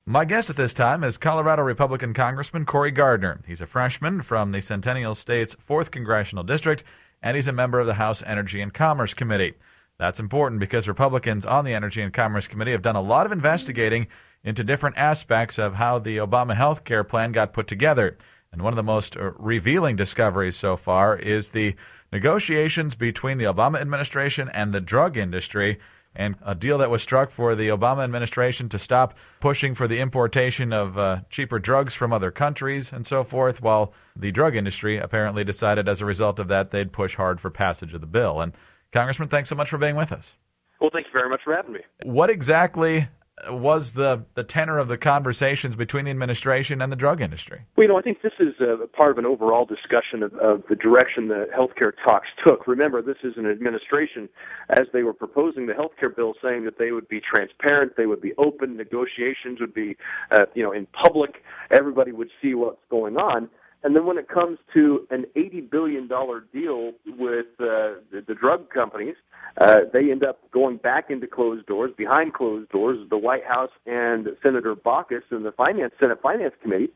My guest at this time is Colorado Republican Congressman Cory Gardner. He's a freshman from the Centennial State's 4th Congressional District, and he's a member of the House Energy and Commerce Committee. That's important because Republicans on the Energy and Commerce Committee have done a lot of investigating into different aspects of how the Obama health care plan got put together. And one of the most revealing discoveries so far is the negotiations between the Obama administration and the drug industry, and a deal that was struck for the Obama administration to stop pushing for the importation of cheaper drugs from other countries and so forth, while the drug industry apparently decided as a result of that they'd push hard for passage of the bill. And Congressman, thanks so much for being with us. Well, thank you very much for having me. What exactly was the tenor of the conversations between the administration and the drug industry? Well, I think this is part of an overall discussion of the direction the healthcare talks took. Remember, this is an administration, as they were proposing the healthcare bill, saying that they would be transparent, they would be open, negotiations would be, in public, everybody would see what's going on. And then when it comes to an $80 billion deal with the drug companies, they end up going back into closed doors, behind closed doors, the White House and Senator Baucus and the Senate Finance Committee,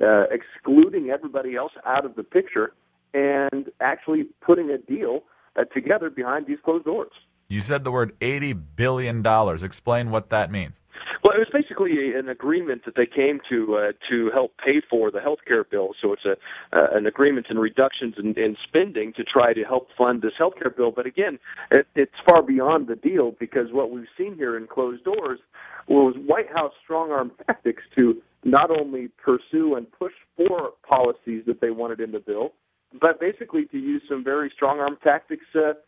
excluding everybody else out of the picture and actually putting a deal together behind these closed doors. You said the word $80 billion. Explain what that means. Well, it was basically an agreement that they came to help pay for the health care bill. So it's an agreement in reductions in spending to try to help fund this health care bill. But again, it's far beyond the deal, because what we've seen here in closed doors was White House strong-arm tactics to not only pursue and push for policies that they wanted in the bill, but basically to use some very strong-arm tactics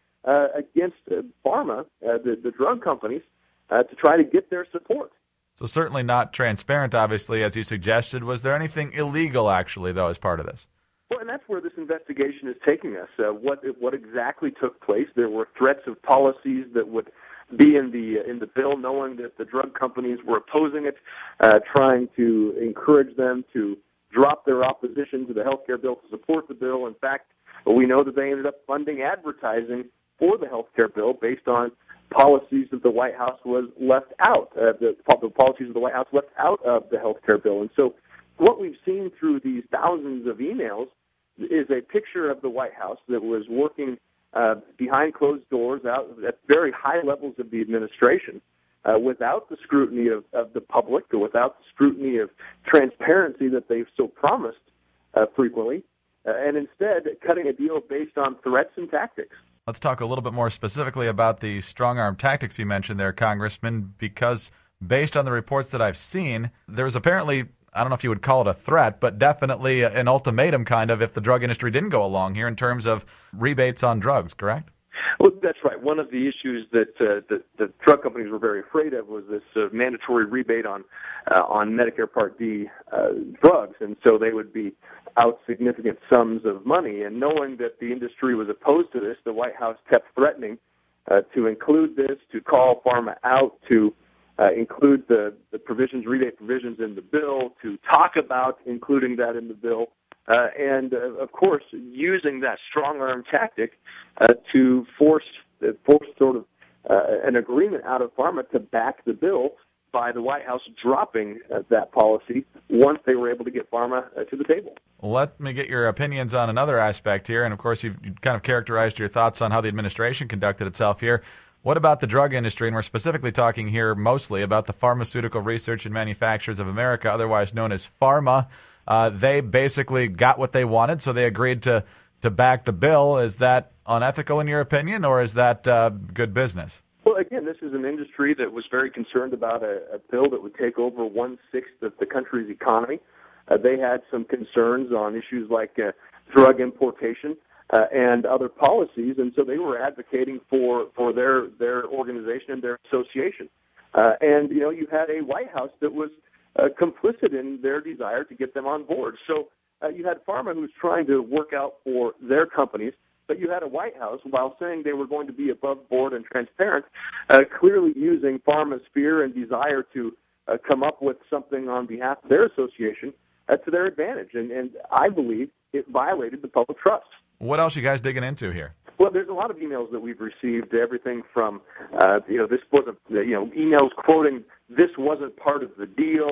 against pharma, the drug companies, to try to get their support. So certainly not transparent, obviously, as you suggested. Was there anything illegal, actually, though, as part of this? Well, and that's where this investigation is taking us. What exactly took place? There were threats of policies that would be in the bill, knowing that the drug companies were opposing it, trying to encourage them to drop their opposition to the health care bill to support the bill. In fact, we know that they ended up funding advertising for the health care bill based on policies that the White House was left out, the policies of the White House left out of the health care bill. And so what we've seen through these thousands of emails is a picture of the White House that was working behind closed doors out at very high levels of the administration without the scrutiny of the public, or without the scrutiny of transparency that they've so promised frequently, and instead cutting a deal based on threats and tactics. Let's talk a little bit more specifically about the strong-arm tactics you mentioned there, Congressman, because based on the reports that I've seen, there was apparently, I don't know if you would call it a threat, but definitely an ultimatum kind of if the drug industry didn't go along here in terms of rebates on drugs, correct? Well, that's right. One of the issues that the drug companies were very afraid of was this mandatory rebate on Medicare Part D drugs, and so they would be out significant sums of money. And knowing that the industry was opposed to this, the White House kept threatening to include this, to call pharma out, to include the provisions, rebate provisions in the bill, to talk about including that in the bill. And of course, using that strong-arm tactic to force sort of an agreement out of pharma to back the bill by the White House dropping that policy once they were able to get pharma to the table. Let me get your opinions on another aspect here, and of course you've kind of characterized your thoughts on how the administration conducted itself here. What about the drug industry? And we're specifically talking here mostly about the Pharmaceutical Research and Manufacturers of America, otherwise known as PhRMA. They basically got what they wanted, so they agreed to back the bill. Is that unethical in your opinion, or is that good business? Well, again, this is an industry that was very concerned about a bill that would take over 1/6 of the country's economy. They had some concerns on issues like drug importation and other policies, and so they were advocating for their organization and their association. And, you had a White House that was complicit in their desire to get them on board. So you had pharma who was trying to work out for their companies, but you had a White House, while saying they were going to be above board and transparent, clearly using pharma's fear and desire to come up with something on behalf of their association to their advantage. And I believe it violated the public trust. What else are you guys digging into here? Well, there's a lot of emails that we've received, everything from, this wasn't, emails quoting this wasn't part of the deal,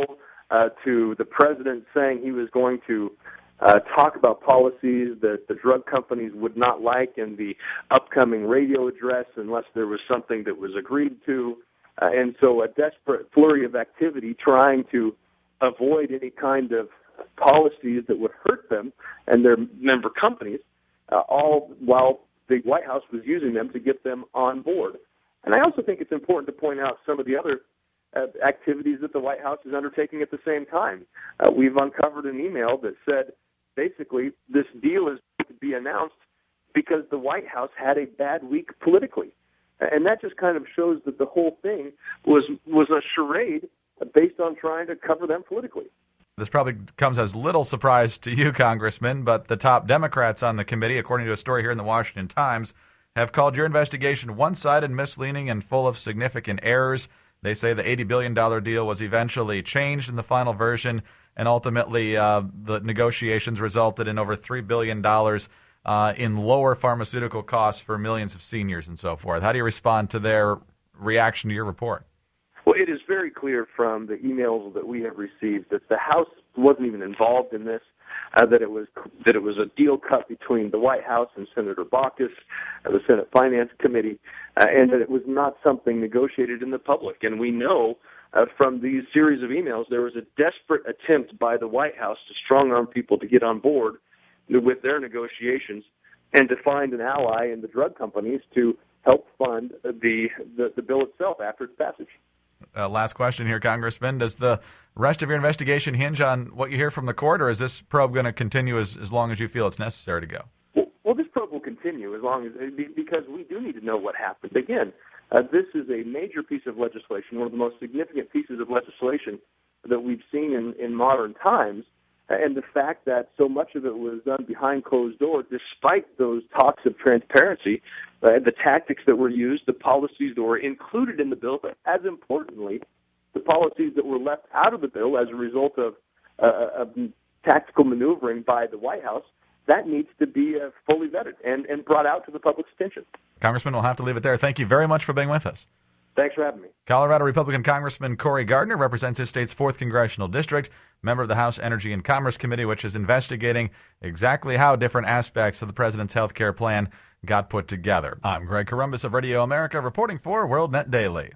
to the president saying he was going to talk about policies that the drug companies would not like in the upcoming radio address unless there was something that was agreed to. And so a desperate flurry of activity trying to avoid any kind of policies that would hurt them and their member companies, all while the White House was using them to get them on board. And I also think it's important to point out some of the other activities that the White House is undertaking at the same time. We've uncovered an email that said, basically, this deal is going to be announced because the White House had a bad week politically. And that just kind of shows that the whole thing was a charade based on trying to cover them politically. This probably comes as little surprise to you, Congressman, but the top Democrats on the committee, according to a story here in the Washington Times, have called your investigation one-sided, misleading, and full of significant errors. They say the $80 billion deal was eventually changed in the final version, and ultimately the negotiations resulted in over $3 billion in lower pharmaceutical costs for millions of seniors and so forth. How do you respond to their reaction to your report? Well, it is very clear from the emails that we have received that the House wasn't even involved in this, that it was a deal cut between the White House and Senator Baucus, the Senate Finance Committee, and that it was not something negotiated in the public. And we know from these series of emails there was a desperate attempt by the White House to strong-arm people to get on board with their negotiations and to find an ally in the drug companies to help fund the bill itself after its passage. Last question here, Congressman. Does the rest of your investigation hinge on what you hear from the court, or is this probe going to continue as long as you feel it's necessary to go? Well, this probe will continue because we do need to know what happened. Again, this is a major piece of legislation, one of the most significant pieces of legislation that we've seen in modern times. And the fact that so much of it was done behind closed doors, despite those talks of transparency, the tactics that were used, the policies that were included in the bill, but as importantly, the policies that were left out of the bill as a result of tactical maneuvering by the White House, that needs to be fully vetted and brought out to the public's attention. Congressman, we'll have to leave it there. Thank you very much for being with us. Thanks for having me. Colorado Republican Congressman Cory Gardner represents his state's 4th Congressional District, member of the House Energy and Commerce Committee, which is investigating exactly how different aspects of the president's health care plan got put together. I'm Greg Corombos of Radio America, reporting for WorldNet Daily.